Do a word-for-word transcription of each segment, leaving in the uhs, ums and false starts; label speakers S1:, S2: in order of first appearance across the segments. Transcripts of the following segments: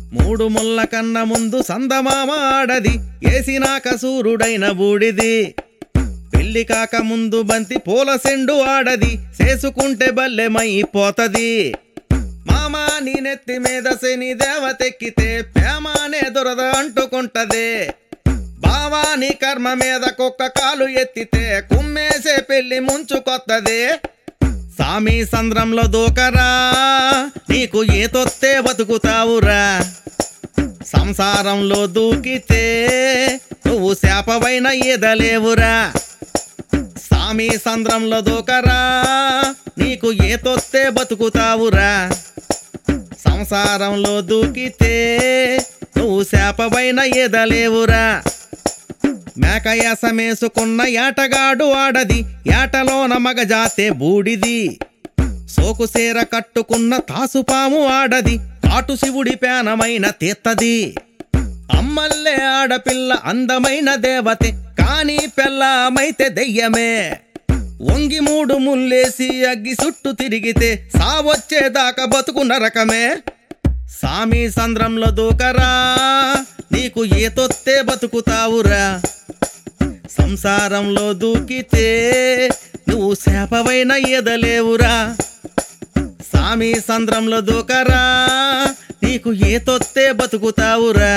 S1: మూడు ముళ్ళ కన్న ముందు సందమామ ఆడది, ఏసినాక సూర్యుడైన బూడిది. పెళ్లి కాక ముందు బంతి పూల సెండు ఆడది, చేసుకుంటే బల్లెమైపోతది. మామా నీ నెత్తి మీద శని దేవతెక్కితే ప్రేమానే దురద అంటుకుంటదే. బావా నీ కర్మ మీద కుక్క కాలు ఎత్తితే కుమ్మేసే పెళ్లి ముంచుకొత్తదే. సామి సంద్రంలో దూకరా, నీకు ఏతొత్తే బతుకుతావురా. సంసారంలో దూకితే నువ్వు శాపవైన ఈదలేవురా. సామి సంద్రంలో దూకరా, నీకు ఏతొత్తే బతుకుతావురా. సంసారంలో దూకితే నువ్వు శాపవైన ఈదలేవురా. మేక యాసమేసుకున్న ఏటగాడు ఆడది, ఏటలోన మగజాతే బూడిది. సోకుసేర కట్టుకున్న తాసుపాము ఆడది, కాటు శివుడి పేనమైన తీత్తది. అమ్మల్లే ఆడపిల్ల అందమైన దేవతే, కానీ పెళ్ళమైతే దెయ్యమే. వంగి మూడు ముల్లేసి అగ్గి చుట్టూ తిరిగితే సావొచ్చేదాకా బతుకు నరకమే. సామి సంద్రంలో దూకరా, నీకు ఏతొత్తే బతుకుతావురా. సంసారంలో దూకితే నువ్వు శాపవైన ఈదలేవురా. సామి సంద్రంలో దూకరా, నీకు ఏతొత్తే బతుకుతావురా.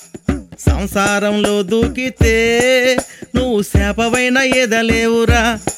S1: సంసారంలో దూకితే నువ్వు శాపవైన ఈదలేవురా.